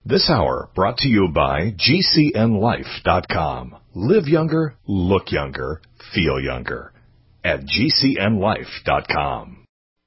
This hour brought to you by GCNLife.com. Live younger, look younger, feel younger at GCNLife.com.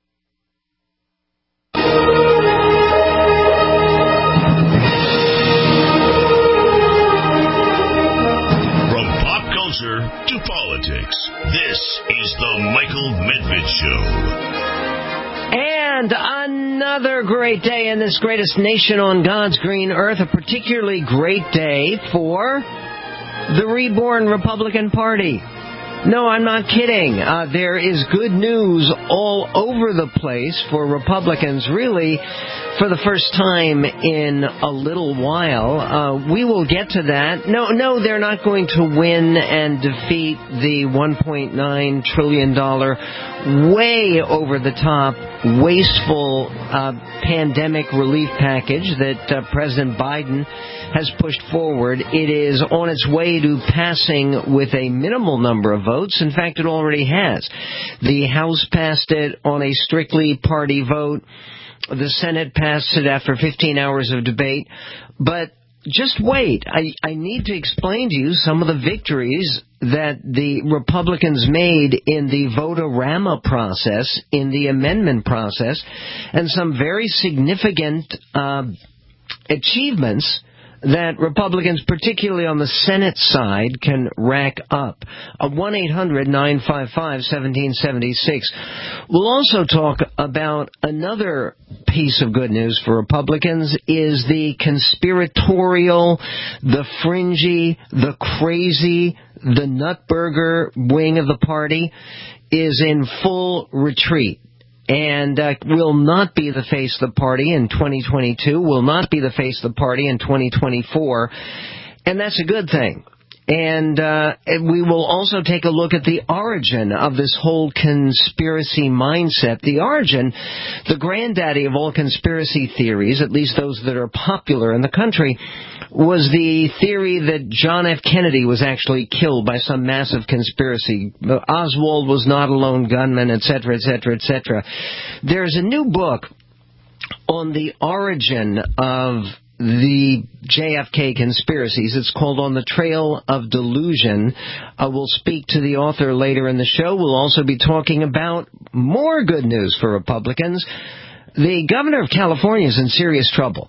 From pop culture to politics, this is the Michael Medved Show. And another great day in this greatest nation on God's green earth, a particularly great day for the reborn Republican Party. No, I'm not kidding. There is good news all over the place for Republicans, really, for the first time in a little while. We will get to that. No, they're not going to win and defeat the $1.9 trillion way over the top, wasteful pandemic relief package that President Biden has pushed forward. It is on its way to passing with a minimal number of votes. In fact, it already has. The House passed it on a strictly party vote. The Senate passed it after 15 hours of debate. But just wait. I need to explain to you some of the victories that the Republicans made in the vote-a-rama process, in the amendment process, and some very significant achievements that Republicans, particularly on the Senate side, can rack up. 1-800-955-1776. We'll also talk about another piece of good news for Republicans is the conspiratorial, the fringy, the crazy, the nutburger wing of the party is in full retreat. And will not be the face of the party in 2022, will not be the face of the party in 2024, and that's a good thing. And we will also take a look at the origin of this whole conspiracy mindset. The origin, the granddaddy of all conspiracy theories, at least those that are popular in the country, was the theory that John F. Kennedy was actually killed by some massive conspiracy. Oswald was not a lone gunman, etc., etc., etc. There's a new book on the origin of the JFK conspiracies. It's called On the Trail of Delusion. We'll speak to the author later in the show. We'll also be talking about more good news for Republicans. The governor of California is in serious trouble.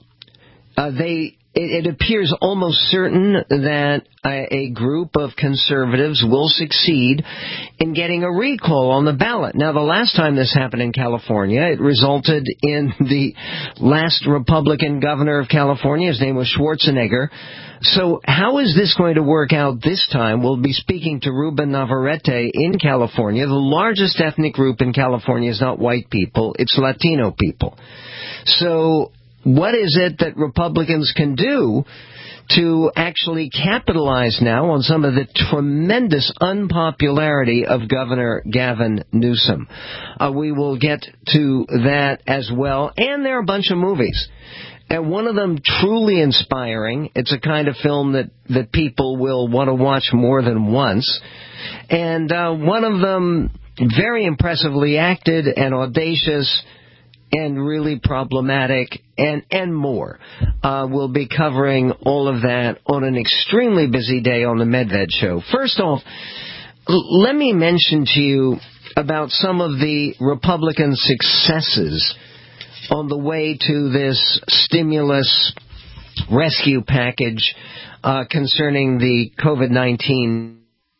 It appears almost certain that a group of conservatives will succeed in getting a recall on the ballot. Now, the last time this happened in California, it resulted in the last Republican governor of California. His name was Schwarzenegger. So how is this going to work out this time? We'll be speaking to Ruben Navarrete in California. The largest ethnic group in California is not white people, it's Latino people. So what is it that Republicans can do to actually capitalize now on some of the tremendous unpopularity of Governor Gavin Newsom? We will get to that as well. And there are a bunch of movies. And one of them truly inspiring. It's a kind of film that people will want to watch more than once. And one of them very impressively acted and audacious and really problematic, and more. We'll be covering all of that on an extremely busy day on the Medved Show. First off, let me mention to you about some of the Republican successes on the way to this stimulus rescue package concerning the COVID-19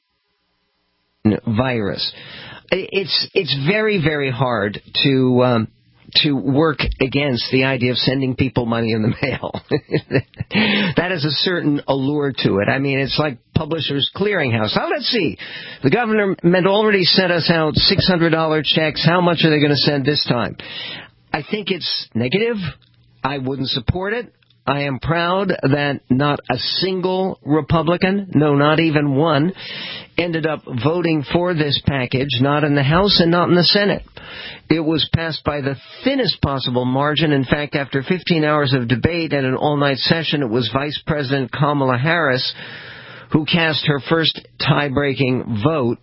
virus. It's very, very hard to work against the idea of sending people money in the mail. That has a certain allure to it. I mean, it's like Publishers Clearinghouse. Now, let's see. The government already sent us out $600 checks. How much are they going to send this time? I think it's negative. I wouldn't support it. I am proud that not a single Republican, no, not even one, ended up voting for this package, not in the House and not in the Senate. It was passed by the thinnest possible margin. In fact, after 15 hours of debate and an all-night session, it was Vice President Kamala Harris who cast her first tie-breaking vote,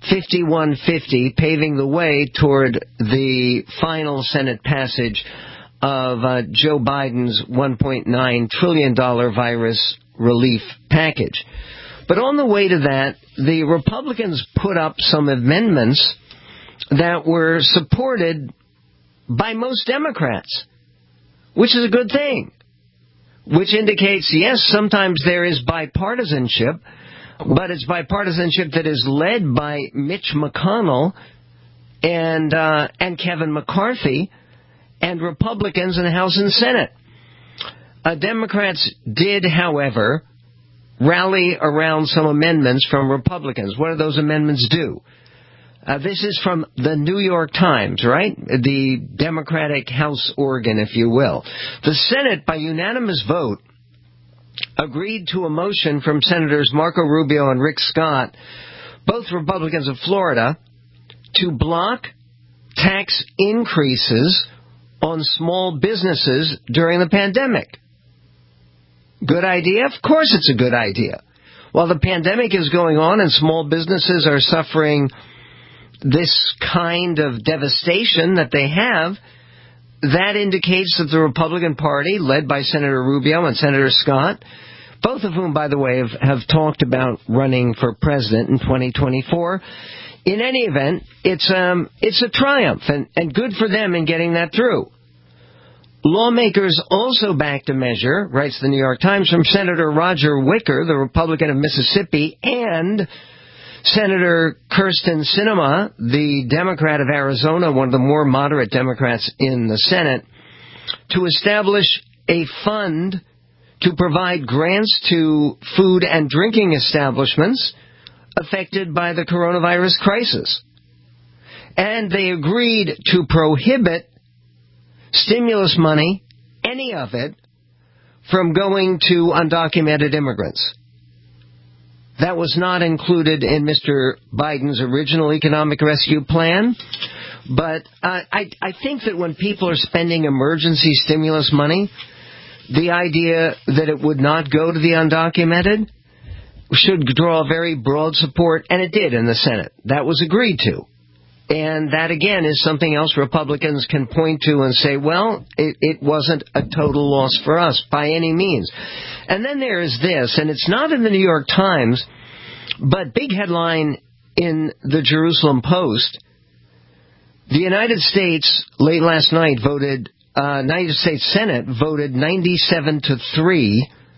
51-50, paving the way toward the final Senate passage of Joe Biden's $1.9 trillion virus relief package. But on the way to that, the Republicans put up some amendments that were supported by most Democrats, which is a good thing, which indicates, yes, sometimes there is bipartisanship, but it's bipartisanship that is led by Mitch McConnell and Kevin McCarthy and Republicans in the House and Senate. Democrats did, however, rally around some amendments from Republicans. What do those amendments do? This is from the New York Times, right? The Democratic House organ, if you will. The Senate, by unanimous vote, agreed to a motion from Senators Marco Rubio and Rick Scott, both Republicans of Florida, to block tax increases on small businesses during the pandemic. Good idea? Of course it's a good idea. While the pandemic is going on and small businesses are suffering this kind of devastation that they have, that indicates that the Republican Party, led by Senator Rubio and Senator Scott, both of whom, by the way, have talked about running for president in 2024, in any event, it's a triumph, and good for them in getting that through. Lawmakers also backed a measure, writes the New York Times, from Senator Roger Wicker, the Republican of Mississippi, and Senator Kyrsten Sinema, the Democrat of Arizona, one of the more moderate Democrats in the Senate, to establish a fund to provide grants to food and drinking establishments affected by the coronavirus crisis. And they agreed to prohibit stimulus money, any of it, from going to undocumented immigrants. That was not included in Mr. Biden's original economic rescue plan. But I think that when people are spending emergency stimulus money, the idea that it would not go to the undocumented should draw very broad support, and it did in the Senate. That was agreed to. And that, again, is something else Republicans can point to and say, well, it wasn't a total loss for us by any means. And then there is this, and it's not in the New York Times, but big headline in the Jerusalem Post. The United States, late last night, United States Senate voted 97-3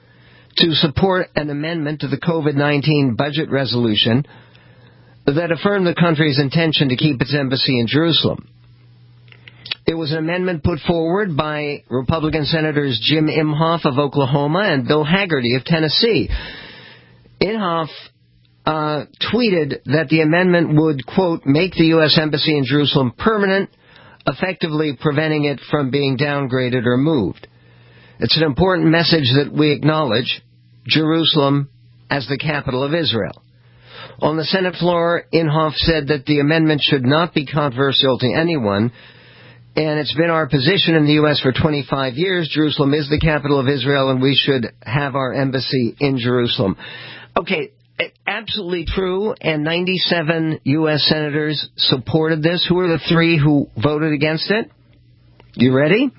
to support an amendment to the COVID-19 budget resolution that affirmed the country's intention to keep its embassy in Jerusalem. It was an amendment put forward by Republican Senators Jim Inhofe of Oklahoma and Bill Hagerty of Tennessee. Inhofe tweeted that the amendment would, quote, make the U.S. Embassy in Jerusalem permanent, effectively preventing it from being downgraded or moved. It's an important message that we acknowledge Jerusalem as the capital of Israel. On the Senate floor, Inhofe said that the amendment should not be controversial to anyone, and it's been our position in the U.S. for 25 years. Jerusalem is the capital of Israel, and we should have our embassy in Jerusalem. Okay, absolutely true, and 97 U.S. senators supported this. Who are the three who voted against it? You ready?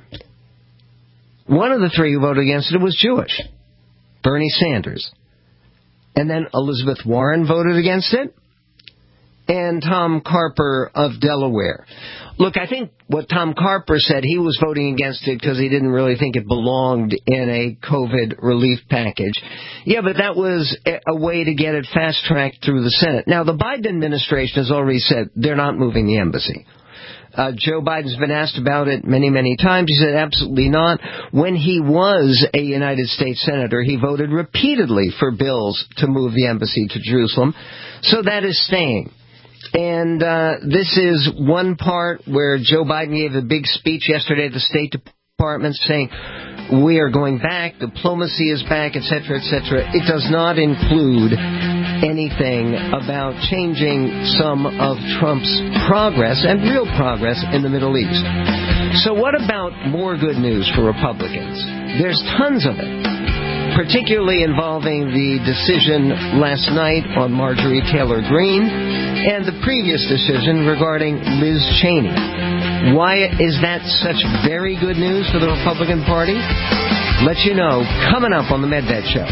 One of the three who voted against it was Jewish, Bernie Sanders. And then Elizabeth Warren voted against it, and Tom Carper of Delaware. Look, I think what Tom Carper said, he was voting against it because he didn't really think it belonged in a COVID relief package. Yeah, but that was a way to get it fast-tracked through the Senate. Now, the Biden administration has already said they're not moving the embassy. Joe Biden's been asked about it many, many times. He said absolutely not. When he was a United States Senator, he voted repeatedly for bills to move the embassy to Jerusalem. So that is staying. And this is one part where Joe Biden gave a big speech yesterday at the State Department saying, we are going back, diplomacy is back, etc., etc. It does not include anything about changing some of Trump's progress, and real progress, in the Middle East. So what about more good news for Republicans? There's tons of it, particularly involving the decision last night on Marjorie Taylor Greene and the previous decision regarding Liz Cheney. Why is that such very good news for the Republican Party? Let you know coming up on the Medved Show.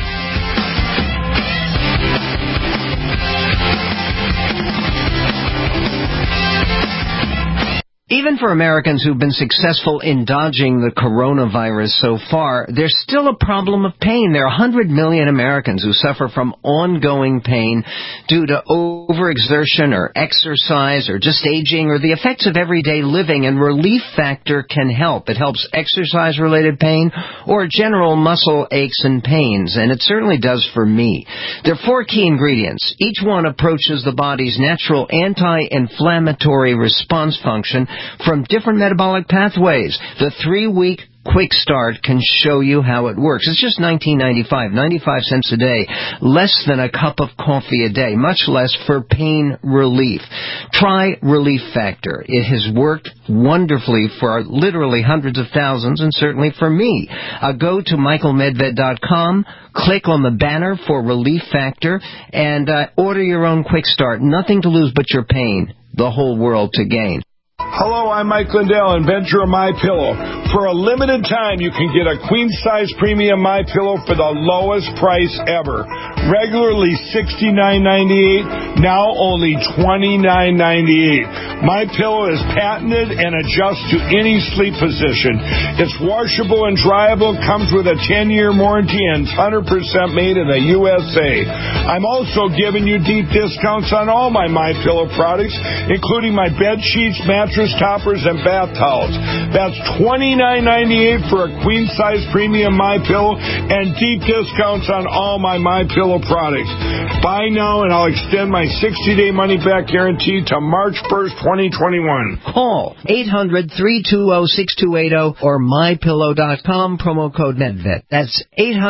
Even for Americans who've been successful in dodging the coronavirus so far, there's still a problem of pain. There are 100 million Americans who suffer from ongoing pain due to overexertion or exercise or just aging or the effects of everyday living, and Relief Factor can help. It helps exercise-related pain or general muscle aches and pains, and it certainly does for me. There are 4 key ingredients. Each one approaches the body's natural anti-inflammatory response function from different metabolic pathways. The 3-week Quick Start can show you how it works. It's just $19.95, 95 cents a day, less than a cup of coffee a day, much less for pain relief. Try Relief Factor. It has worked wonderfully for literally hundreds of thousands, and certainly for me. Go to michaelmedved.com, click on the banner for Relief Factor, and order your own Quick Start. Nothing to lose but your pain, the whole world to gain. Hello, I'm Mike Lindell, inventor of MyPillow. For a limited time, you can get a queen-size premium MyPillow for the lowest price ever. Regularly $69.98, now only $29.98. MyPillow is patented and adjusts to any sleep position. It's washable and dryable, comes with a 10-year warranty, and 100% made in the USA. I'm also giving you deep discounts on all my MyPillow products, including my bed sheets, mattress toppers, and bath towels. That's $29.98 for a queen-size premium MyPillow and deep discounts on all my MyPillow products. Buy now and I'll extend my 60-day money-back guarantee to March 1st, 2021. Call 800-320-6280 or MyPillow.com, promo code MedVet. That's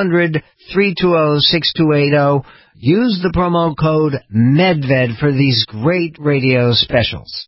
800-320-6280. Use the promo code MedVed for these great radio specials.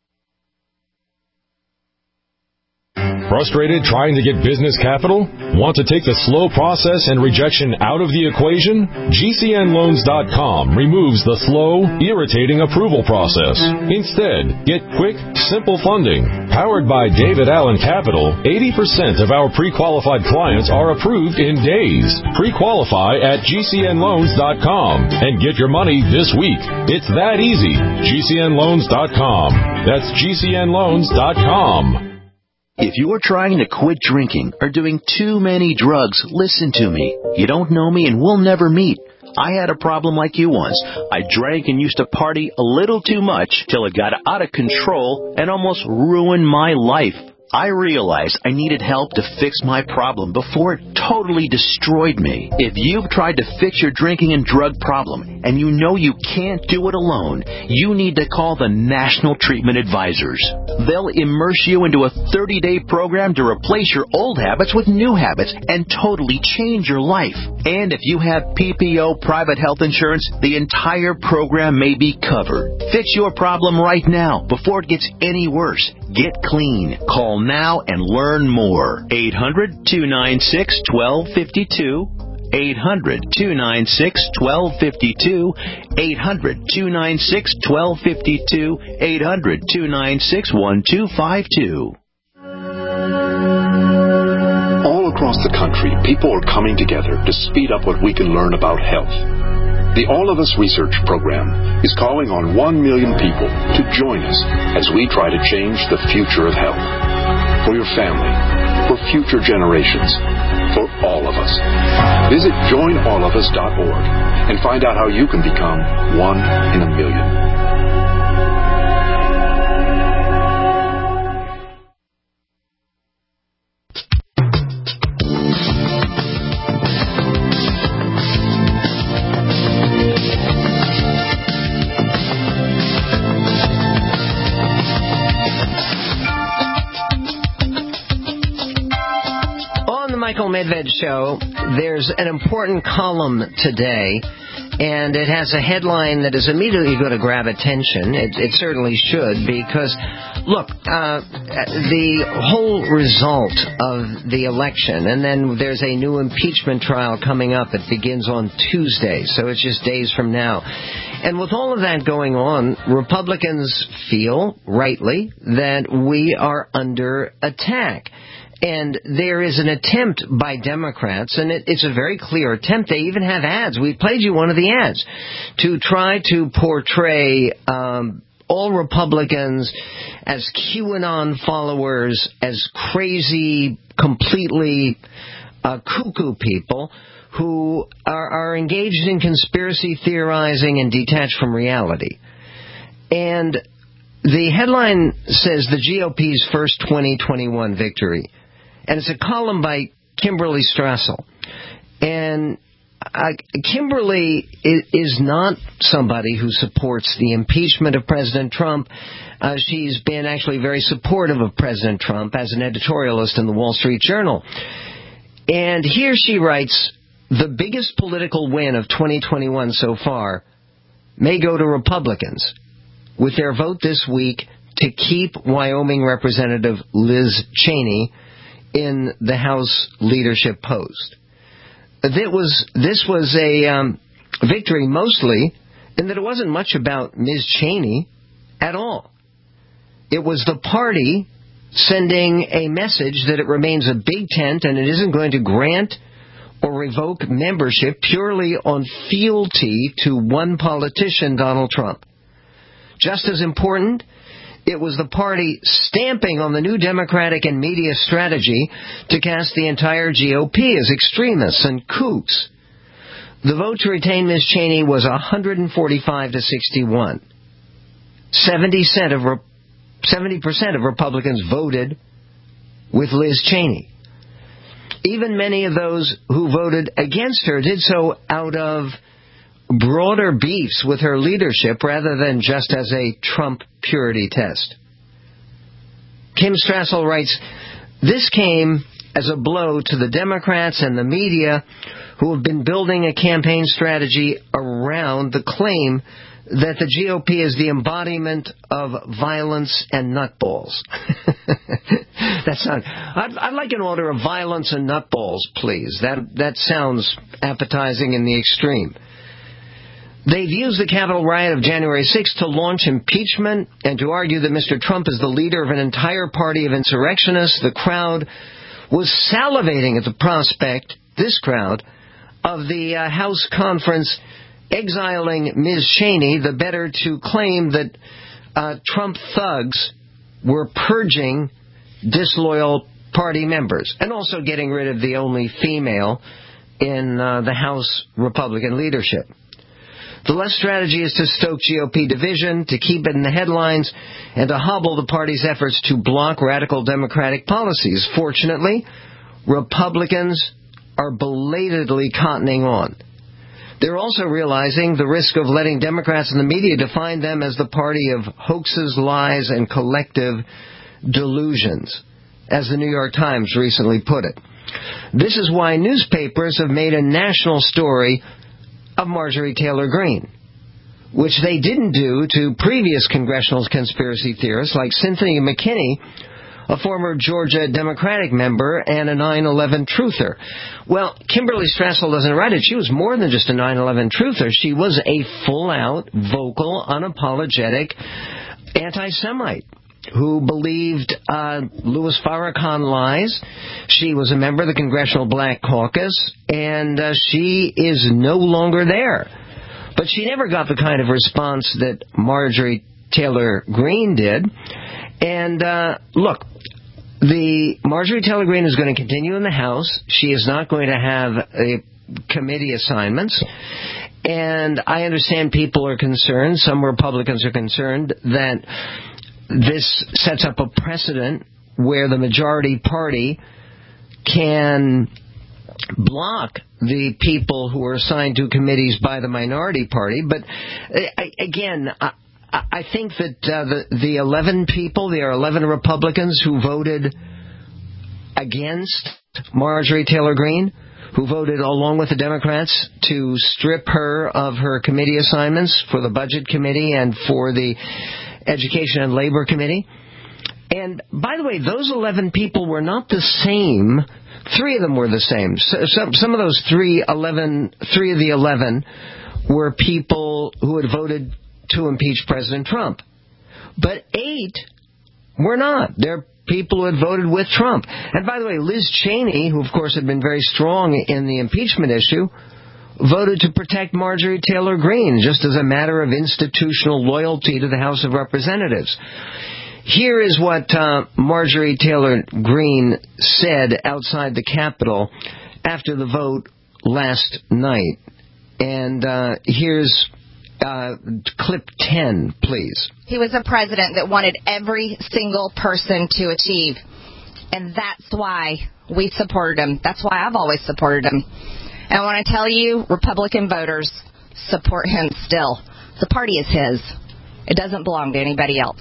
Frustrated trying to get business capital? Want to take the slow process and rejection out of the equation? GCNLoans.com removes the slow, irritating approval process. Instead, get quick, simple funding. Powered by David Allen Capital, 80% of our pre-qualified clients are approved in days. Pre-qualify at GCNLoans.com and get your money this week. It's that easy. GCNLoans.com. That's GCNLoans.com. If you're trying to quit drinking or doing too many drugs, listen to me. You don't know me and we'll never meet. I had a problem like you once. I drank and used to party a little too much till it got out of control and almost ruined my life. I realized I needed help to fix my problem before it totally destroyed me. If you've tried to fix your drinking and drug problem and you know you can't do it alone, you need to call the National Treatment Advisors. They'll immerse you into a 30-day program to replace your old habits with new habits and totally change your life. And if you have PPO private health insurance, the entire program may be covered. Fix your problem right now before it gets any worse. Get clean. Call now and learn more. 800-296-1252. 800-296-1252. 800-296-1252. 800-296-1252. All across the country, people are coming together to speed up what we can learn about health. The All of Us Research Program is calling on 1 million people to join us as we try to change the future of health. For your family, for future generations, for all of us. Visit joinallofus.org and find out how you can become 1 in a million. Medved Show. There's an important column today, and it has a headline that is immediately going to grab attention. It certainly should, because, look, the whole result of the election, and then there's a new impeachment trial coming up. It begins on Tuesday, so it's just days from now. And with all of that going on, Republicans feel, rightly, that we are under attack. And there is an attempt by Democrats, and it's a very clear attempt. They even have ads. We played you one of the ads to try to portray all Republicans as QAnon followers, as crazy, completely cuckoo people who are engaged in conspiracy theorizing and detached from reality. And the headline says the GOP's first 2021 victory. And it's a column by Kimberly Strassel. And Kimberly is not somebody who supports the impeachment of President Trump. She's been actually very supportive of President Trump as an editorialist in the Wall Street Journal. And here she writes, the biggest political win of 2021 so far may go to Republicans with their vote this week to keep Wyoming Representative Liz Cheney in the House leadership post. This was a victory mostly in that it wasn't much about Ms. Cheney at all. It was the party sending a message that it remains a big tent and it isn't going to grant or revoke membership purely on fealty to one politician, Donald Trump. Just as important, it was the party stamping on the new Democratic and media strategy to cast the entire GOP as extremists and kooks. The vote to retain Ms. Cheney was 145 to 61. 70% of Republicans voted with Liz Cheney. Even many of those who voted against her did so out of broader beefs with her leadership rather than just as a Trump purity test. Kim Strassel writes, this came as a blow to the Democrats and the media who have been building a campaign strategy around the claim that the GOP is the embodiment of violence and nutballs. I'd like an order of violence and nutballs, please. That sounds appetizing in the extreme. They've used the Capitol riot of January 6th to launch impeachment and to argue that Mr. Trump is the leader of an entire party of insurrectionists. The crowd was salivating at the prospect, this crowd, of the House conference exiling Ms. Cheney, the better to claim that Trump thugs were purging disloyal party members and also getting rid of the only female in the House Republican leadership. The left strategy is to stoke GOP division, to keep it in the headlines, and to hobble the party's efforts to block radical Democratic policies. Fortunately, Republicans are belatedly cottoning on. They're also realizing the risk of letting Democrats and the media define them as the party of hoaxes, lies, and collective delusions, as the New York Times recently put it. This is why newspapers have made a national story of Marjorie Taylor Greene, which they didn't do to previous congressional conspiracy theorists like Cynthia McKinney, a former Georgia Democratic member and a 9/11 truther. Well, Kimberly Strassel doesn't write it. She was more than just a 9/11 truther. She was a full-out, vocal, unapologetic anti-Semite who believed Louis Farrakhan lies. She was a member of the Congressional Black Caucus, and she is no longer there. But she never got the kind of response that Marjorie Taylor Greene did. And look, the Marjorie Taylor Greene is going to continue in the House. She is not going to have committee assignments. And I understand people are concerned, some Republicans are concerned, that this sets up a precedent where the majority party can block the people who are assigned to committees by the minority party. But again, I think that the 11 people, there are 11 Republicans who voted against Marjorie Taylor Greene, who voted along with the Democrats to strip her of her committee assignments for the Budget Committee and for the Education and Labor Committee. And by the way, those 11 people were not the same. 3 of them were the same. Some of those 3 of the 11 were people who had voted to impeach President Trump. But 8 were not. They're people who had voted with Trump. And by the way, Liz Cheney, who of course had been very strong in the impeachment issue, voted to protect Marjorie Taylor Greene, just as a matter of institutional loyalty to the House of Representatives. Here is what Marjorie Taylor Greene said outside the Capitol after the vote last night. And here's clip 10, please. He was a president that wanted every single person to achieve. And that's why we supported him. That's why I've always supported him. And I want to tell you, Republican voters support him still. The party is his. It doesn't belong to anybody else.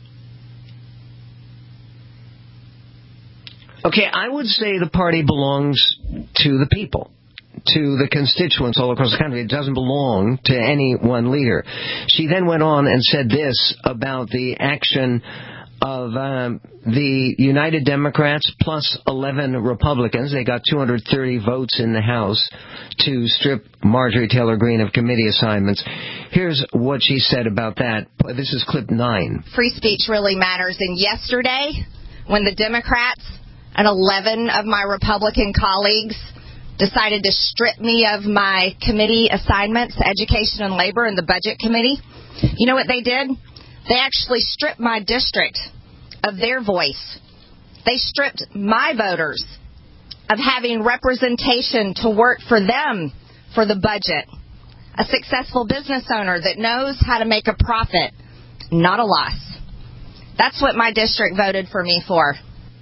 Okay, I would say the party belongs to the people, to the constituents all across the country. It doesn't belong to any one leader. She then went on and said this about the action of the United Democrats plus 11 Republicans. They got 230 votes in the House to strip Marjorie Taylor Greene of committee assignments. Here's what she said about that. This is clip 9. Free speech really matters. And yesterday, when the Democrats and 11 of my Republican colleagues decided to strip me of my committee assignments, Education and Labor and the Budget Committee, you know what they did? They actually stripped my district of their voice. They stripped my voters of having representation to work for them for the budget. A successful business owner that knows how to make a profit, not a loss. That's what my district voted for me for.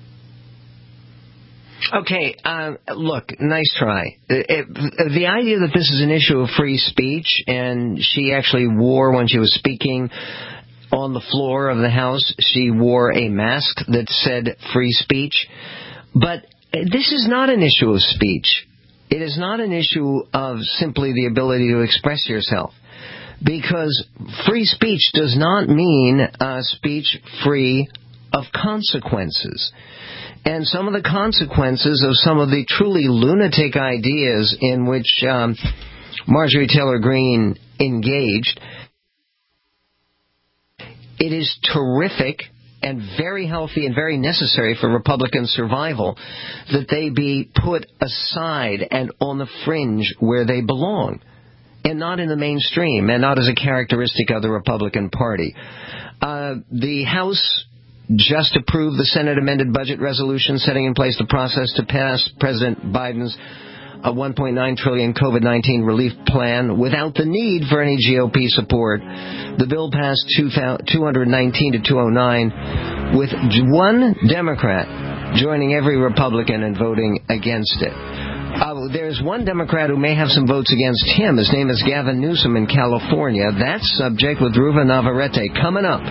Okay, look, nice try. The idea that this is an issue of free speech, and she actually wore, when she was speaking on the floor of the House, she wore a mask that said free speech. But this is not an issue of speech. It is not an issue of simply the ability to express yourself. Because free speech does not mean speech free of consequences. And some of the consequences of some of the truly lunatic ideas in which Marjorie Taylor Greene engaged, it is terrific and very healthy and very necessary for Republican survival that they be put aside and on the fringe where they belong, and not in the mainstream, and not as a characteristic of the Republican Party. The House just approved the Senate amended budget resolution setting in place the process to pass President Biden's $1.9 trillion COVID-19 relief plan without the need for any GOP support. The bill passed 219 to 209, with one Democrat joining every Republican and voting against it. There's one Democrat who may have some votes against him. His name is Gavin Newsom in California. That subject with Ruva Navarrete coming up.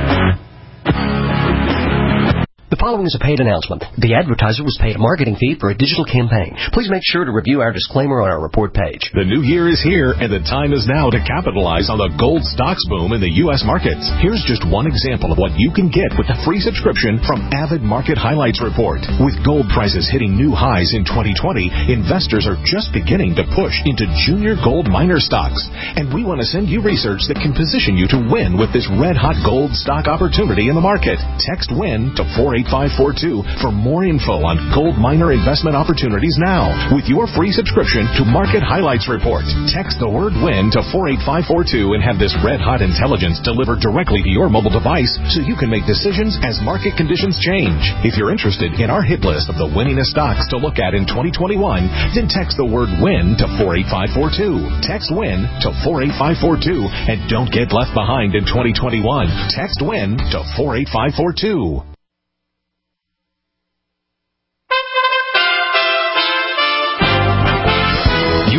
The following is a paid announcement. The advertiser was paid a marketing fee for a digital campaign. Please make sure to review our disclaimer on our report page. The new year is here, and the time is now to capitalize on the gold stocks boom in the U.S. markets. Here's just one example of what you can get with a free subscription from Avid Market Highlights Report. With gold prices hitting new highs in 2020, investors are just beginning to push into junior gold miner stocks. And we want to send you research that can position you to win with this red-hot gold stock opportunity in the market. Text WIN to 48542 for more info on gold miner investment opportunities now with your free subscription to Market Highlights Report. Text the word WIN to 48542 and have this red-hot intelligence delivered directly to your mobile device so you can make decisions as market conditions change. If you're interested in our hit list of the winningest stocks to look at in 2021, then text the word WIN to 48542. Text WIN to 48542 and don't get left behind in 2021. Text WIN to 48542.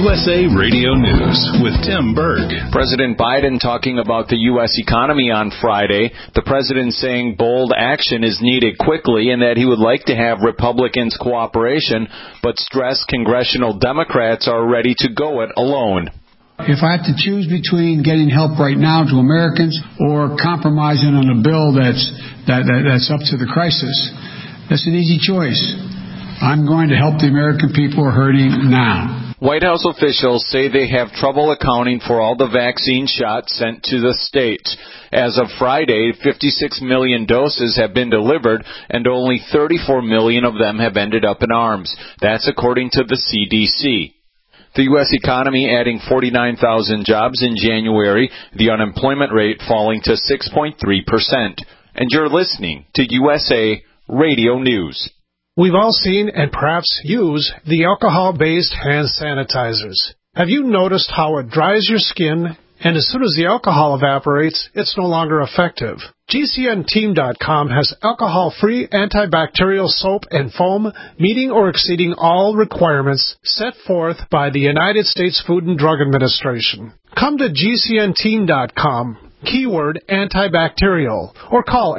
USA Radio News with Tim Berg. President Biden talking about the U.S. economy on Friday. The president saying bold action is needed quickly and that he would like to have Republicans' cooperation, but stressed congressional Democrats are ready to go it alone. If I have to choose between getting help right now to Americans or compromising on a bill that's up to the crisis, that's an easy choice. I'm going to help the American people who are hurting now. White House officials say they have trouble accounting for all the vaccine shots sent to the state. As of Friday, 56 million doses have been delivered, and only 34 million of them have ended up in arms. That's according to the CDC. The U.S. economy adding 49,000 jobs in January, the unemployment rate falling to 6.3%. And you're listening to USA Radio News. We've all seen and perhaps use the alcohol-based hand sanitizers. Have you noticed how it dries your skin, and as soon as the alcohol evaporates, it's no longer effective? GCNteam.com has alcohol-free antibacterial soap and foam meeting or exceeding all requirements set forth by the United States Food and Drug Administration. Come to GCNteam.com, keyword antibacterial, or call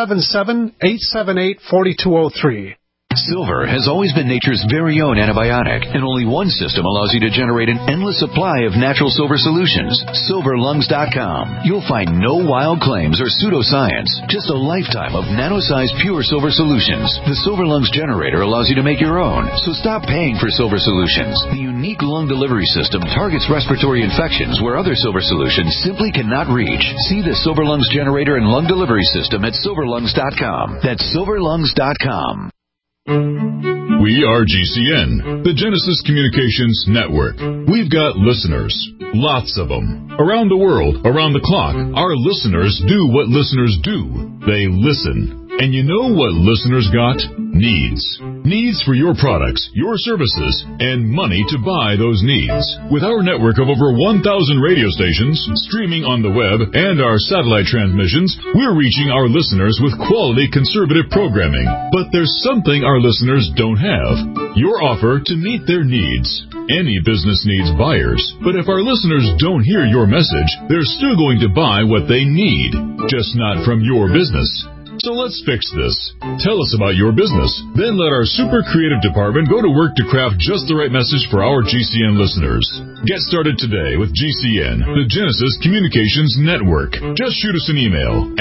877-878-4203. Silver has always been nature's very own antibiotic, and only one system allows you to generate an endless supply of natural silver solutions. SilverLungs.com. You'll find no wild claims or pseudoscience, just a lifetime of nano-sized pure silver solutions. The Silver Lungs generator allows you to make your own, so stop paying for silver solutions. The unique lung delivery system targets respiratory infections where other silver solutions simply cannot reach. See the Silver Lungs generator and lung delivery system at SilverLungs.com. That's SilverLungs.com. We are GCN, the Genesis Communications Network. We've got listeners, lots of them, around the world, around the clock. Our listeners do what listeners do. They listen. And you know what listeners got? Needs. Needs for your products, your services, and money to buy those needs. With our network of over 1,000 radio stations, streaming on the web, and our satellite transmissions, we're reaching our listeners with quality conservative programming. But there's something our listeners don't have. Your offer to meet their needs. Any business needs buyers. But if our listeners don't hear your message, they're still going to buy what they need, just not from your business. So let's fix this. Tell us about your business. Then let our super creative department go to work to craft just the right message for our GCN listeners. Get started today with GCN, the Genesis Communications Network. Just shoot us an email.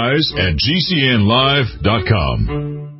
Advertise@GCNlive.com.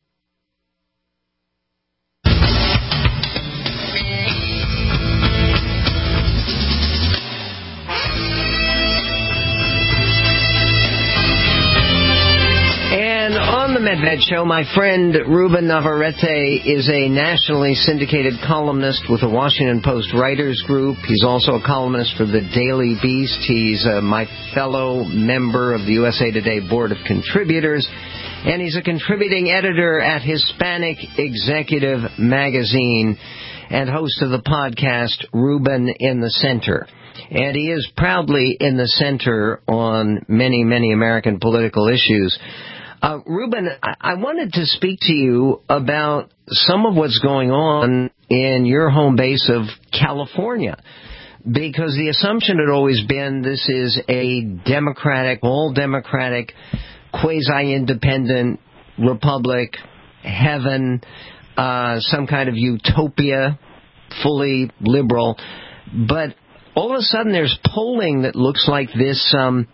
Medved Show. My friend Ruben Navarrete is a nationally syndicated columnist with the Washington Post Writers Group. He's also a columnist for the Daily Beast. He's my fellow member of the USA Today Board of Contributors, and he's a contributing editor at Hispanic Executive Magazine and host of the podcast Ruben in the Center. And he is proudly in the center on many, many American political issues. Ruben, I wanted to speak to you about some of what's going on in your home base of California, because the assumption had always been this is a Democratic, all-Democratic, quasi-independent republic, heaven, some kind of utopia, fully liberal. But all of a sudden there's polling that looks like this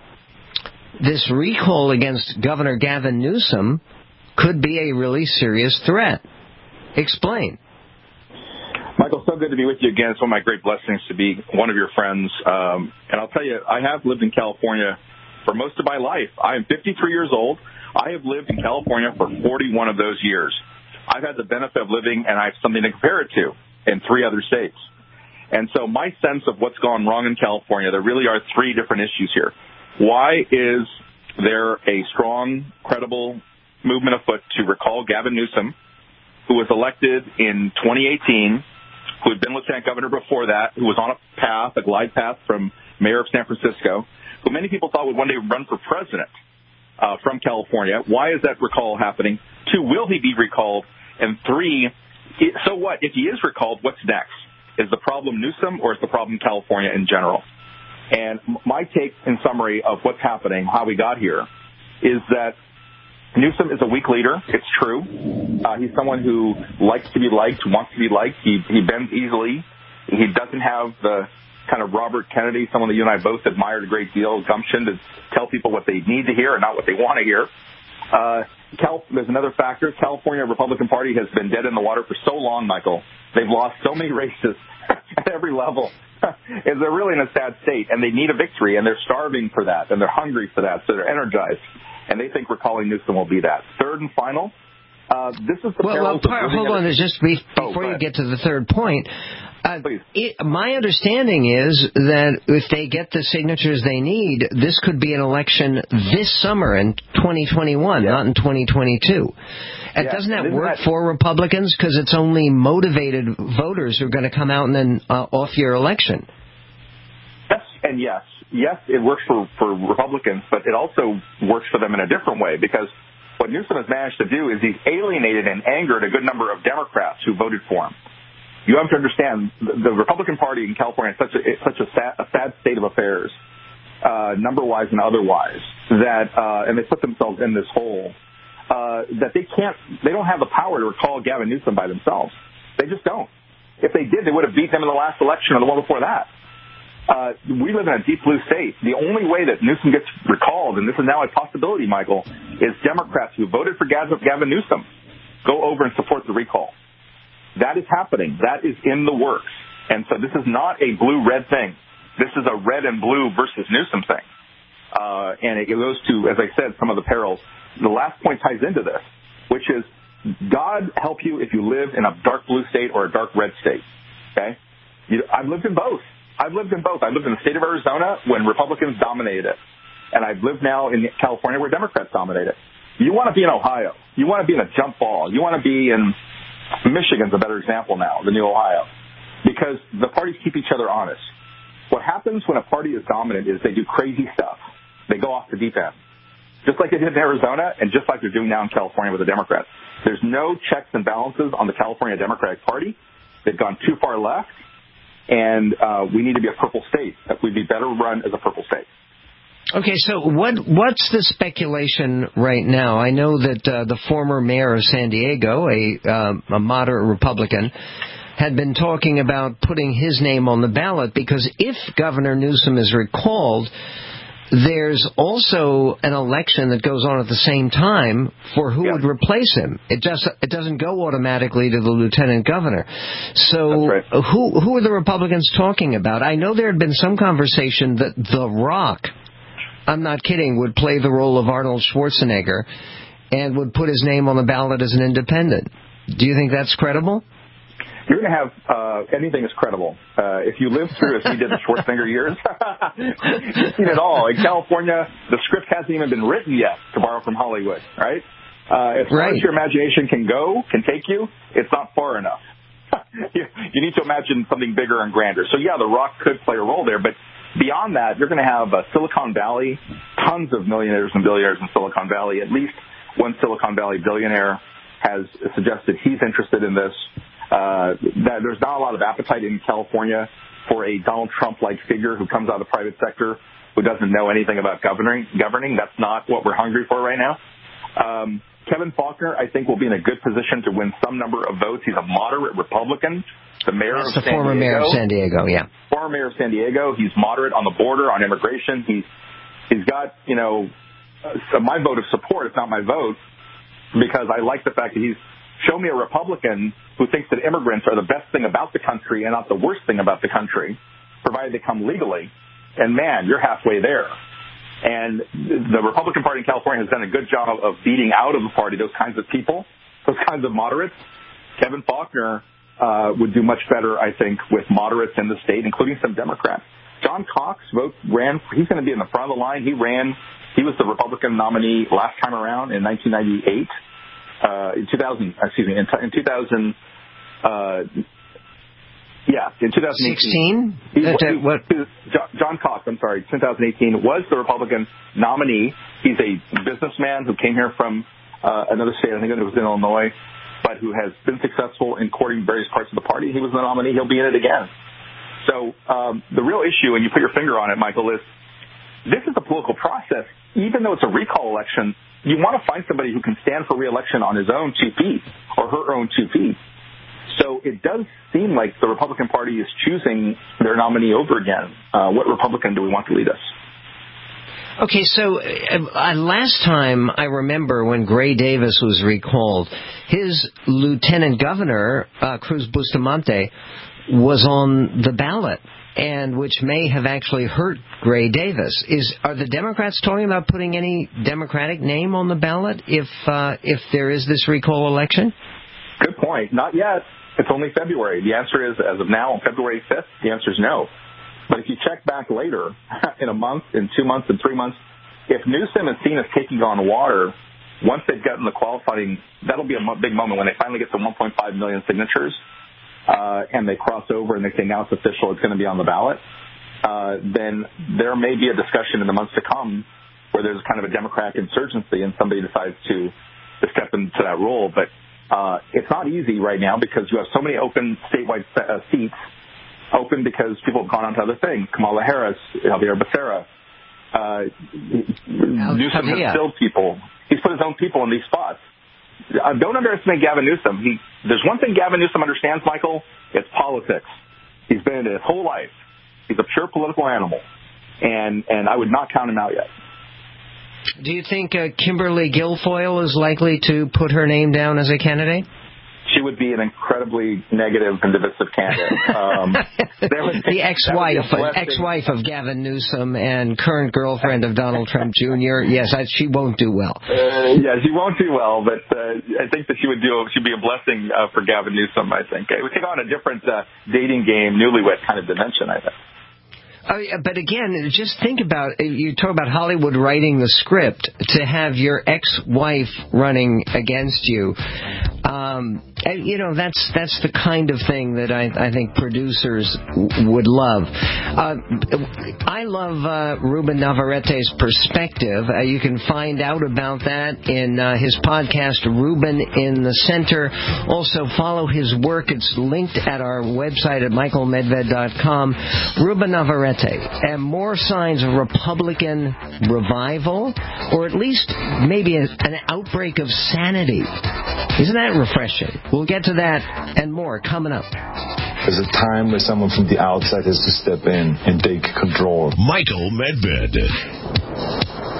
recall against Governor Gavin Newsom could be a really serious threat. Explain. Michael, so good to be with you again. It's one of my great blessings to be one of your friends. And I'll tell you, I have lived in California for most of my life. I am 53 years old. I have lived in California for 41 of those years. I've had the benefit of living, and I have something to compare it to in 3 other states. And so my sense of what's gone wrong in California, there really are 3 different issues here. Why is there a strong, credible movement afoot to recall Gavin Newsom, who was elected in 2018, who had been lieutenant governor before that, who was on a path, a glide path from mayor of San Francisco, who many people thought would one day run for president from California? Why is that recall happening? 2, will he be recalled? And 3, so what? If he is recalled, what's next? Is the problem Newsom or is the problem California in general? And my take, in summary, of what's happening, how we got here, is that Newsom is a weak leader. It's true. He's someone who likes to be liked, wants to be liked. He bends easily. He doesn't have the kind of Robert Kennedy, someone that you and I both admired a great deal, gumption to tell people what they need to hear and not what they want to hear. There's another factor. California Republican Party has been dead in the water for so long, Michael. They've lost so many races at every level. They're really in a sad state, and they need a victory, and they're starving for that, and they're hungry for that, so they're energized. And they think recalling Newsom will be that. Third and final, this is the perils of hold on, just before you get to the third point. My understanding is that if they get the signatures they need, this could be an election this summer in 2021, not in 2022. And doesn't that work for Republicans? Because it's only motivated voters who are going to come out and then off your election. Yes, and yes. Yes, it works for Republicans, but it also works for them in a different way, because what Newsom has managed to do is he's alienated and angered a good number of Democrats who voted for him. You have to understand, the Republican Party in California is such a sad state of affairs, number-wise and otherwise, that and they put themselves in this hole, that they don't have the power to recall Gavin Newsom by themselves. They just don't. If they did, they would have beat him in the last election or the one before that. We live in a deep blue state. The only way that Newsom gets recalled, and this is now a possibility, Michael, is Democrats who voted for Gavin Newsom go over and support the recall. That is happening. That is in the works. And so this is not a blue-red thing. This is a red and blue versus Newsom thing. And it goes to, as I said, some of the perils. The last point ties into this, which is God help you if you live in a dark blue state or a dark red state. Okay? I've lived in both. I lived in the state of Arizona when Republicans dominated it. And I've lived now in California where Democrats dominate it. You want to be in Ohio. You want to be in a jump ball. You want to be in Michigan's a better example now, the new Ohio, because the parties keep each other honest. What happens when a party is dominant is they do crazy stuff. They go off the deep end, just like they did in Arizona and just like they're doing now in California with the Democrats. There's no checks and balances on the California Democratic Party. They've gone too far left, and we need to be a purple state. We'd be better run as a purple state. Okay, so what's the speculation right now? I know that the former mayor of San Diego, a moderate Republican, had been talking about putting his name on the ballot because if Governor Newsom is recalled, there's also an election that goes on at the same time for who would replace him. It doesn't go automatically to the lieutenant governor. So who are the Republicans talking about? I know there had been some conversation that The Rock, I'm not kidding, would play the role of Arnold Schwarzenegger and would put his name on the ballot as an independent. Do you think that's credible? You're going to have anything is credible. If you live through, as we did the Schwarzenegger years, you've seen it all. In California, the script hasn't even been written yet, to borrow from Hollywood, right? As far as your imagination can take you, it's not far enough. You need to imagine something bigger and grander. So, yeah, The Rock could play a role there, but beyond that, you're going to have Silicon Valley, tons of millionaires and billionaires in Silicon Valley. At least one Silicon Valley billionaire has suggested he's interested in this. That there's not a lot of appetite in California for a Donald Trump-like figure who comes out of the private sector who doesn't know anything about governing. That's not what we're hungry for right now. Kevin Faulconer, I think, will be in a good position to win some number of votes. He's a moderate Republican. The mayor of San Diego. Former mayor of San Diego, yeah. Former mayor of San Diego. He's moderate on the border, on immigration. He's got, my vote of support. It's not my vote because I like the fact that he's shown me a Republican who thinks that immigrants are the best thing about the country and not the worst thing about the country, provided they come legally. And, man, you're halfway there. And the Republican Party in California has done a good job of beating out of the party those kinds of people, those kinds of moderates. Kevin Faulconer would do much better, I think, with moderates in the state, including some Democrats. John Cox ran. He's going to be in the front of the line. He was the Republican nominee last time around in 1998. In 2016. John Cox, 2018, was the Republican nominee. He's a businessman who came here from another state. I think it was in Illinois. but who has been successful in courting various parts of the party. He was the nominee. He'll be in it again. So the real issue, and you put your finger on it, Michael, is this is a political process. Even though it's a recall election, you want to find somebody who can stand for re-election on his own 2 feet or her own 2 feet. So it does seem like the Republican Party is choosing their nominee over again. What Republican do we want to lead us? Okay, so last time I remember when Gray Davis was recalled, his lieutenant governor, Cruz Bustamante, was on the ballot, and which may have actually hurt Gray Davis. Are the Democrats talking about putting any Democratic name on the ballot if there is this recall election? Good point. Not yet. It's only February. The answer is, as of now, on February 5th, the answer is no. But if you check back later, in a month, in 2 months, in 3 months, if Newsom is seen as taking on water, once they've gotten the qualifying, that'll be a big moment when they finally get to 1.5 million signatures, and they cross over and they say now it's official, it's going to be on the ballot, then there may be a discussion in the months to come where there's kind of a Democratic insurgency and somebody decides to step into that role. But it's not easy right now because you have so many open statewide seats, open because people have gone on to other things. Kamala Harris, Javier Becerra. Newsom has filled people. He's put his own people in these spots. Don't underestimate Gavin Newsom. There's one thing Gavin Newsom understands, Michael. It's politics. He's been in it his whole life. He's a pure political animal, and I would not count him out yet. Do you think Kimberly Guilfoyle is likely to put her name down as a candidate? She would be an incredibly negative and divisive candidate. The ex-wife of Gavin Newsom and current girlfriend of Donald Trump Jr. Yes, she won't do well. Yeah, she won't do well, but I think that she'd be a blessing for Gavin Newsom, I think. It would take on a different dating game, newlywed kind of dimension, I think. But again, just think about, you talk about Hollywood writing the script, to have your ex-wife running against you. That's the kind of thing that I think producers would love. I love Ruben Navarrete's perspective. You can find out about that in his podcast, Ruben in the Center. Also, follow his work. It's linked at our website at michaelmedved.com. Ruben Navarrete. And more signs of Republican revival, or at least maybe an outbreak of sanity. Isn't that refreshing? We'll get to that and more coming up. There's a time where someone from the outside has to step in and take control. Michael Medved.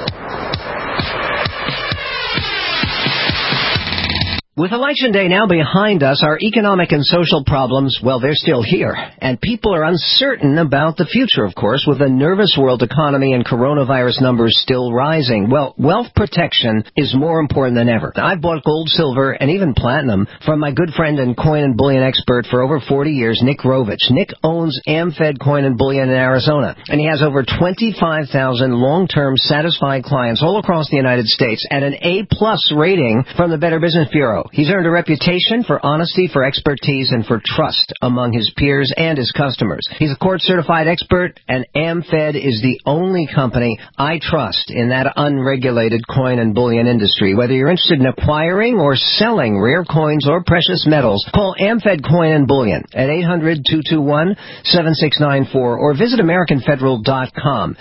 With Election Day now behind us, our economic and social problems, well, they're still here. And people are uncertain about the future, of course, with a nervous world economy and coronavirus numbers still rising. Well, wealth protection is more important than ever. I've bought gold, silver, and even platinum from my good friend and coin and bullion expert for over 40 years, Nick Rovich. Nick owns AmFed Coin and Bullion in Arizona, and he has over 25,000 long-term satisfied clients all across the United States and an A-plus rating from the Better Business Bureau. He's earned a reputation for honesty, for expertise, and for trust among his peers and his customers. He's a court-certified expert, and AmFed is the only company I trust in that unregulated coin and bullion industry. Whether you're interested in acquiring or selling rare coins or precious metals, call AmFed Coin and Bullion at 800-221-7694 or visit AmericanFederal.com,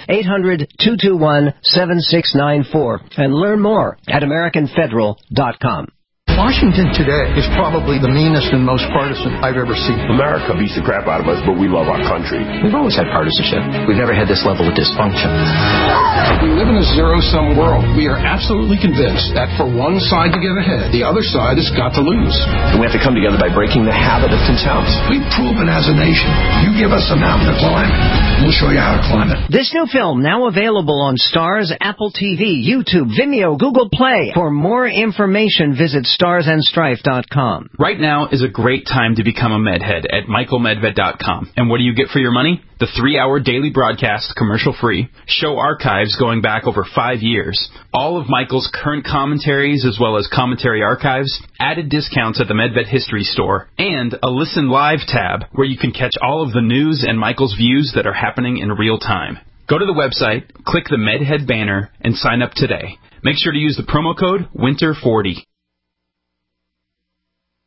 800-221-7694, and learn more at AmericanFederal.com. Washington today is probably the meanest and most partisan I've ever seen. America beats the crap out of us, but we love our country. We've always had partisanship. We've never had this level of dysfunction. We live in a zero-sum world. We are absolutely convinced that for one side to get ahead, the other side has got to lose. And we have to come together by breaking the habit of contempt. We've proven as a nation, you give us a mountain to climb, we'll show you how to climb it. This new film now available on Starz, Apple TV, YouTube, Vimeo, Google Play. For more information, visit StarsandStrife.com. Right now is a great time to become a Medhead at MichaelMedved.com. And what do you get for your money? The 3-hour daily broadcast, commercial-free, show archives going back over 5 years, all of Michael's current commentaries as well as commentary archives, added discounts at the Medved History Store, and a Listen Live tab where you can catch all of the news and Michael's views that are happening in real time. Go to the website, click the Medhead banner, and sign up today. Make sure to use the promo code WINTER40.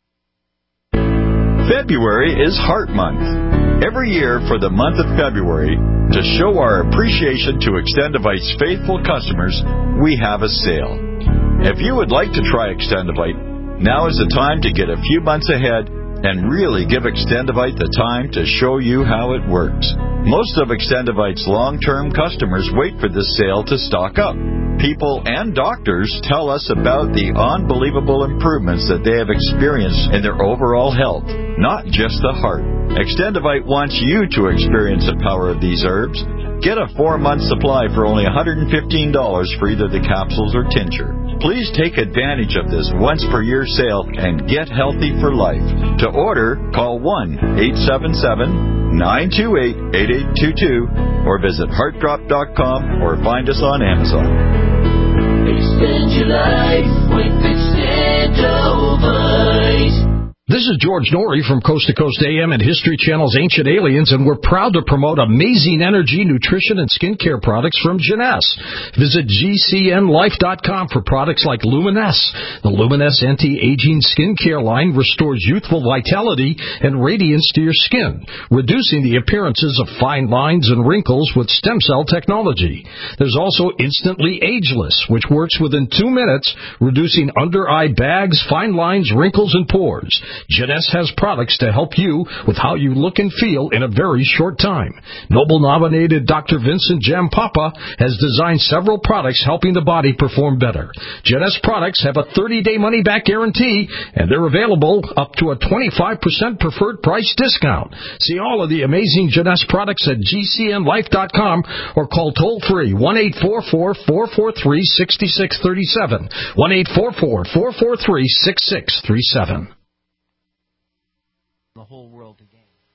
February is Heart Month. Every year for the month of February, to show our appreciation to Extendivite's faithful customers, we have a sale. If you would like to try Extendivite, now is the time to get a few months ahead and really give Extendivite the time to show you how it works. Most of Extendivite's long-term customers wait for this sale to stock up. People and doctors tell us about the unbelievable improvements that they have experienced in their overall health, not just the heart. Extendivite wants you to experience the power of these herbs. Get a 4-month supply for only $115 for either the capsules or tincture. Please take advantage of this once-per-year sale and get healthy for life. To order, call 1-877-928-8822 or visit heartdrop.com or find us on Amazon. Extend your life with Extendivite. This is George Norrie from Coast to Coast AM and History Channel's Ancient Aliens, and we're proud to promote amazing energy, nutrition, and skincare products from Jeunesse. Visit GCNLife.com for products like Luminesce. The Luminesce anti-aging skincare line restores youthful vitality and radiance to your skin, reducing the appearances of fine lines and wrinkles with stem cell technology. There's also Instantly Ageless, which works within 2 minutes, reducing under-eye bags, fine lines, wrinkles, and pores. Jeunesse has products to help you with how you look and feel in a very short time. Nobel-nominated Dr. Vincent Jampapa has designed several products helping the body perform better. Jeunesse products have a 30-day money-back guarantee, and they're available up to a 25% preferred price discount. See all of the amazing Jeunesse products at GCNLife.com or call toll-free 1-844-443-6637, 1-844-443-6637. The whole world again.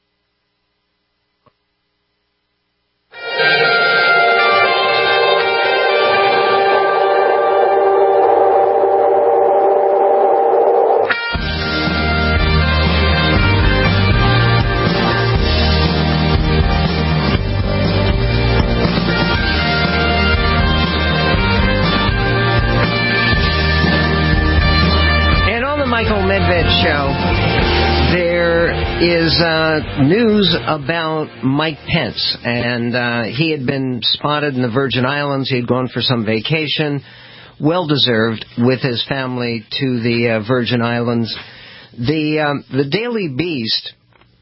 And on the Michael Medved Show, there is news about Mike Pence, and he had been spotted in the Virgin Islands. He had gone for some vacation, well-deserved, with his family to the Virgin Islands. The Daily Beast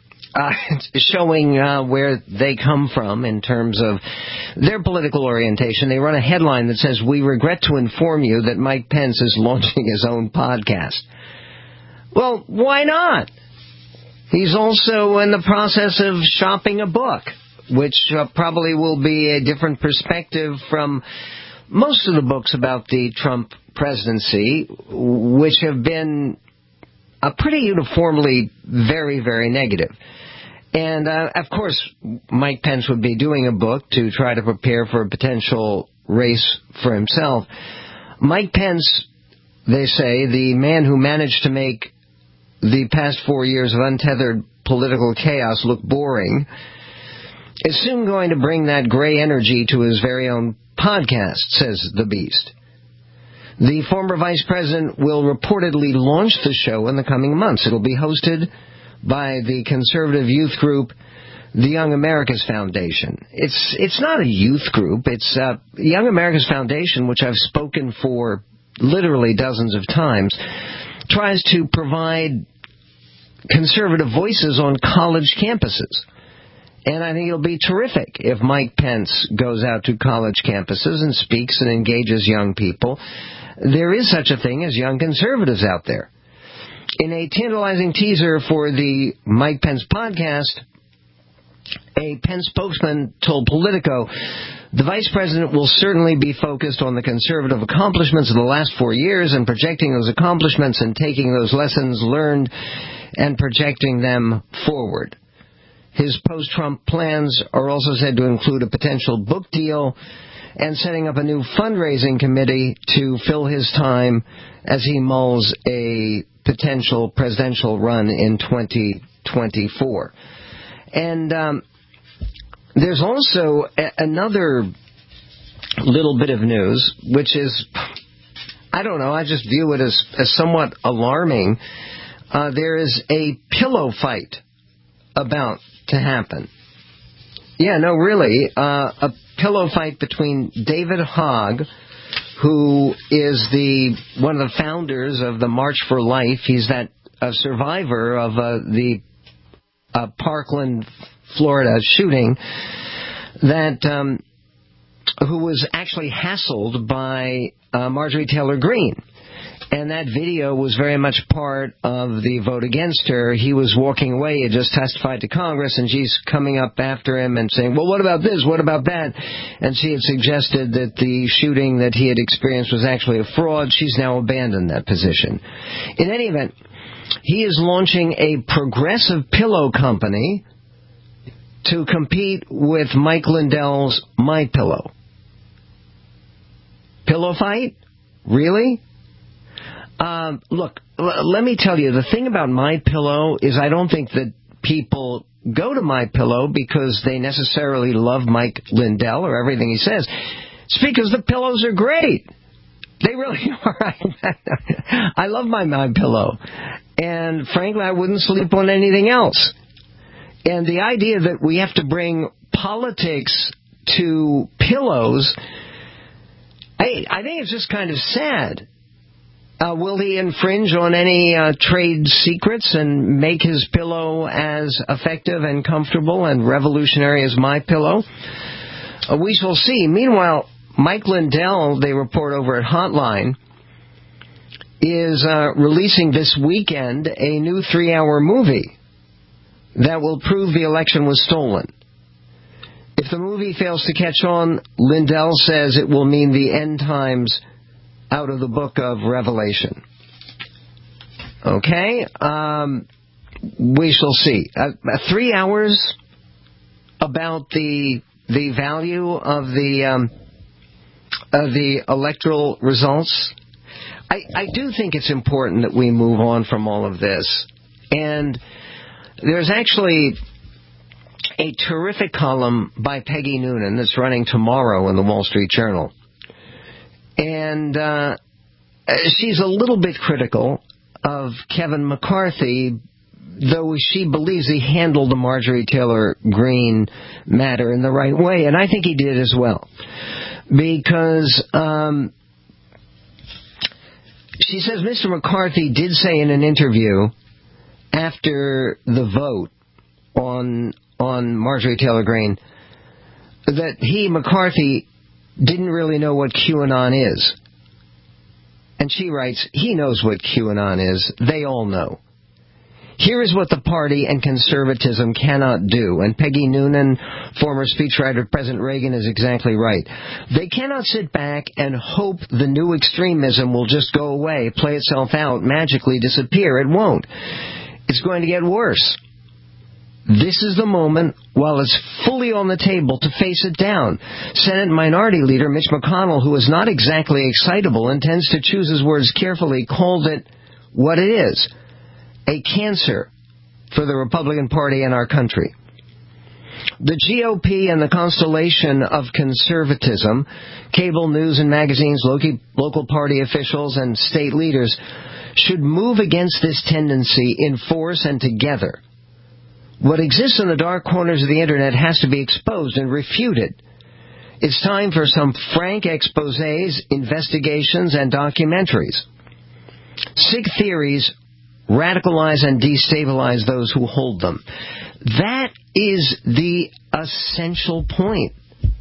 showing where they come from in terms of their political orientation. They run a headline that says, "We regret to inform you that Mike Pence is launching his own podcast." Well, why not? He's also in the process of shopping a book, which probably will be a different perspective from most of the books about the Trump presidency, which have been pretty uniformly very, very negative. And, of course, Mike Pence would be doing a book to try to prepare for a potential race for himself. Mike Pence, they say, the man who managed to make the past 4 years of untethered political chaos look boring, is soon going to bring that gray energy to his very own podcast, says the Beast. The former vice president will reportedly launch the show in the coming months. It'll be hosted by the conservative youth group, the Young America's Foundation. It's not a youth group. It's Young America's Foundation, which I've spoken for literally dozens of times, tries to provide conservative voices on college campuses. And I think it'll be terrific if Mike Pence goes out to college campuses and speaks and engages young people. There is such a thing as young conservatives out there. In a tantalizing teaser for the Mike Pence podcast, a Pence spokesman told Politico, the vice president will certainly be focused on the conservative accomplishments of the last 4 years and projecting those accomplishments and taking those lessons learned and projecting them forward. His post-Trump plans are also said to include a potential book deal and setting up a new fundraising committee to fill his time as he mulls a potential presidential run in 2024. And there's also another little bit of news, which is, I don't know, I just view it as somewhat alarming. there is a pillow fight about to happen. Yeah, no, really, a pillow fight between David Hogg, who is one of the founders of the March for Life. He's a survivor of the Parkland, Florida shooting, who was actually hassled by Marjorie Taylor Greene. And that video was very much part of the vote against her. He was walking away. He had just testified to Congress, and she's coming up after him and saying, well, what about this? What about that? And she had suggested that the shooting that he had experienced was actually a fraud. She's now abandoned that position. In any event, he is launching a progressive pillow company to compete with Mike Lindell's MyPillow. Pillow fight? Really? Look, let me tell you, the thing about MyPillow is I don't think that people go to MyPillow because they necessarily love Mike Lindell or everything he says. It's because the pillows are great. They really are. I love my MyPillow. And frankly, I wouldn't sleep on anything else. And the idea that we have to bring politics to pillows, I think it's just kind of sad. Will he infringe on any trade secrets and make his pillow as effective and comfortable and revolutionary as MyPillow? We shall see. Meanwhile, Mike Lindell, they report over at Hotline, is releasing this weekend a new 3-hour movie that will prove the election was stolen. If the movie fails to catch on, Lindell says it will mean the end times out of the book of Revelation. Okay? We shall see. 3 hours about the value of the electoral results. I do think it's important that we move on from all of this. And there's actually a terrific column by Peggy Noonan that's running tomorrow in the Wall Street Journal. And she's a little bit critical of Kevin McCarthy, though she believes he handled the Marjorie Taylor Greene matter in the right way. And I think he did as well. Because she says Mr. McCarthy did say in an interview after the vote on Marjorie Taylor Greene that McCarthy, didn't really know what QAnon is. And she writes, he knows what QAnon is. They all know. Here is what the party and conservatism cannot do. And Peggy Noonan, former speechwriter of President Reagan, is exactly right. They cannot sit back and hope the new extremism will just go away, play itself out, magically disappear. It won't. It's going to get worse. This is the moment, while it's fully on the table, to face it down. Senate Minority Leader Mitch McConnell, who is not exactly excitable and tends to choose his words carefully, called it what it is, a cancer for the Republican Party and our country. The GOP and the constellation of conservatism, cable news and magazines, local party officials, and state leaders should move against this tendency in force and together. What exists in the dark corners of the Internet has to be exposed and refuted. It's time for some frank exposés, investigations, and documentaries. Sick theories radicalize and destabilize those who hold them. That is the essential point.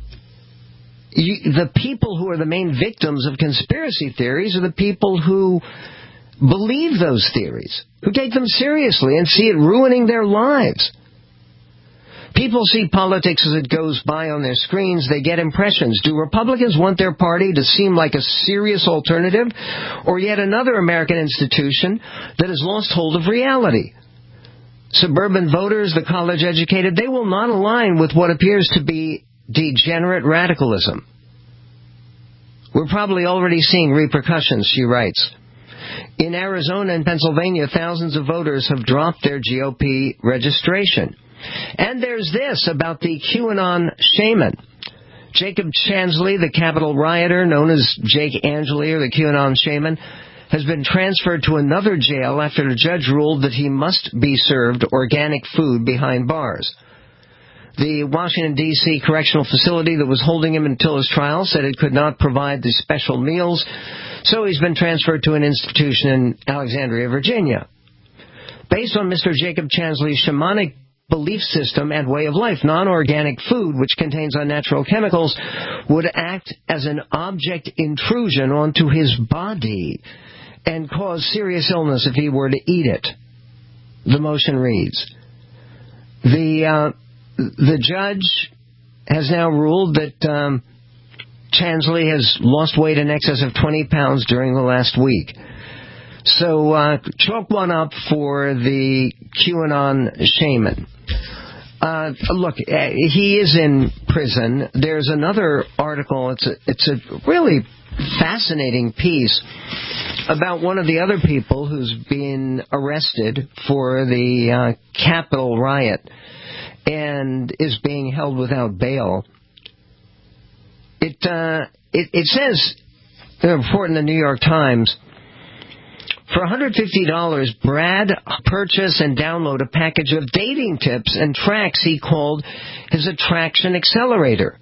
The people who are the main victims of conspiracy theories are the people who believe those theories, who take them seriously and see it ruining their lives. People see politics as it goes by on their screens. They get impressions. Do Republicans want their party to seem like a serious alternative, or yet another American institution that has lost hold of reality? Suburban voters, the college-educated, they will not align with what appears to be degenerate radicalism. We're probably already seeing repercussions, she writes. In Arizona and Pennsylvania, thousands of voters have dropped their GOP registration. And there's this about the QAnon shaman. Jacob Chansley, the Capitol rioter, known as Jake Angeli, or the QAnon shaman, has been transferred to another jail after the judge ruled that he must be served organic food behind bars. The Washington, D.C. correctional facility that was holding him until his trial said it could not provide the special meals, so he's been transferred to an institution in Alexandria, Virginia. Based on Mr. Jacob Chansley's shamanic belief system and way of life, non-organic food, which contains unnatural chemicals, would act as an object intrusion onto his body and cause serious illness if he were to eat it. The motion reads, The judge has now ruled that Chansley has lost weight in excess of 20 pounds during the last week. So chalk one up for the QAnon shaman. Look, he is in prison. There's another article. It's a really fascinating piece about one of the other people who's been arrested for the Capitol riot and is being held without bail. It says, in a report in the New York Times, for $150, Brad purchased and download a package of dating tips and tracks he called his Attraction Accelerator.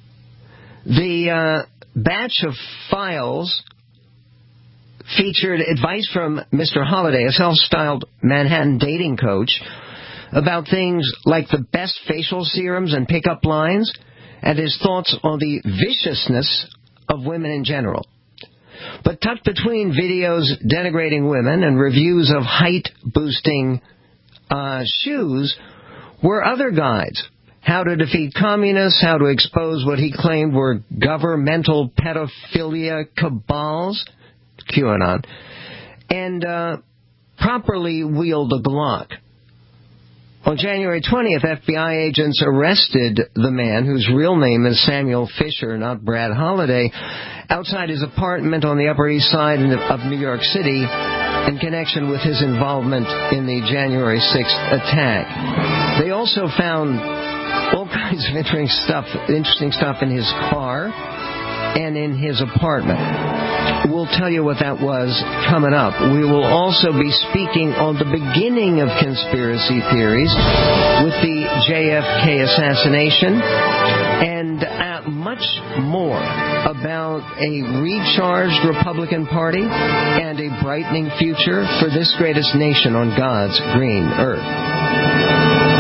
The batch of files featured advice from Mr. Holiday, a self-styled Manhattan dating coach, about things like the best facial serums and pickup lines, and his thoughts on the viciousness of women in general. But tucked between videos denigrating women and reviews of height-boosting shoes were other guides. How to defeat communists, how to expose what he claimed were governmental pedophilia cabals, QAnon, and properly wield a Glock. On January 20th, FBI agents arrested the man, whose real name is Samuel Fisher, not Brad Holiday, outside his apartment on the Upper East Side of New York City in connection with his involvement in the January 6th attack. They also found all kinds of interesting stuff in his car and in his apartment. We'll tell you what that was coming up. We will also be speaking on the beginning of conspiracy theories with the JFK assassination and much more about a recharged Republican Party and a brightening future for this greatest nation on God's green earth.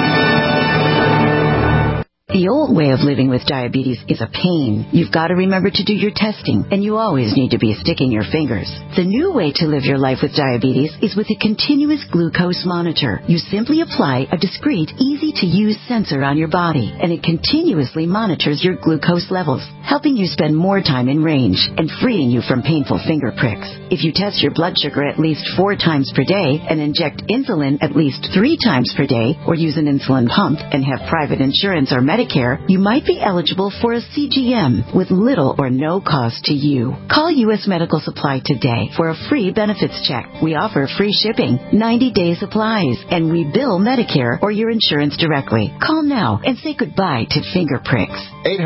The old way of living with diabetes is a pain. You've got to remember to do your testing, and you always need to be sticking your fingers. The new way to live your life with diabetes is with a continuous glucose monitor. You simply apply a discreet, easy-to-use sensor on your body, and it continuously monitors your glucose levels, helping you spend more time in range and freeing you from painful finger pricks. If you test your blood sugar at least 4 times per day and inject insulin at least 3 times per day, or use an insulin pump and have private insurance or Medicare, you might be eligible for a CGM with little or no cost to you. Call U.S. Medical Supply today for a free benefits check. We offer free shipping, 90-day supplies, and we bill Medicare or your insurance directly. Call now and say goodbye to finger pricks.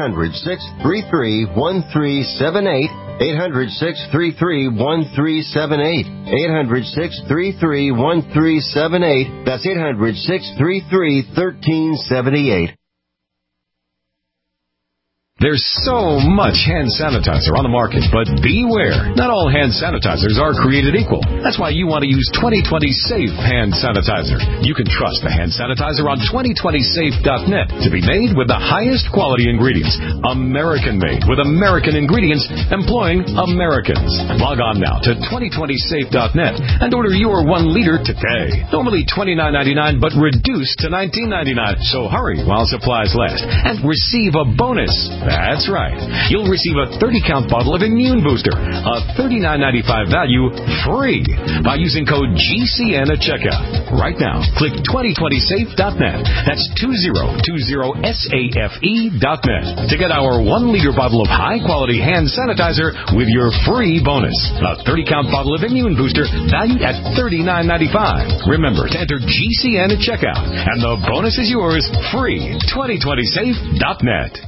800-633-1378. 800-633-1378. 800-633-1378. That's 800-633-1378. There's so much hand sanitizer on the market, but beware. Not all hand sanitizers are created equal. That's why you want to use 2020 Safe Hand Sanitizer. You can trust the hand sanitizer on 2020safe.net to be made with the highest quality ingredients. American-made with American ingredients employing Americans. Log on now to 2020safe.net and order your 1 liter today. Normally $29.99, but reduced to $19.99. So hurry while supplies last and receive a bonus. That's right. You'll receive a 30-count bottle of Immune Booster, a $39.95 value, free by using code GCN at checkout. Right now, click 2020safe.net. That's 2020safe.net to get our 1-liter bottle of high-quality hand sanitizer with your free bonus. A 30-count bottle of Immune Booster valued at $39.95. Remember to enter GCN at checkout, and the bonus is yours free. 2020safe.net.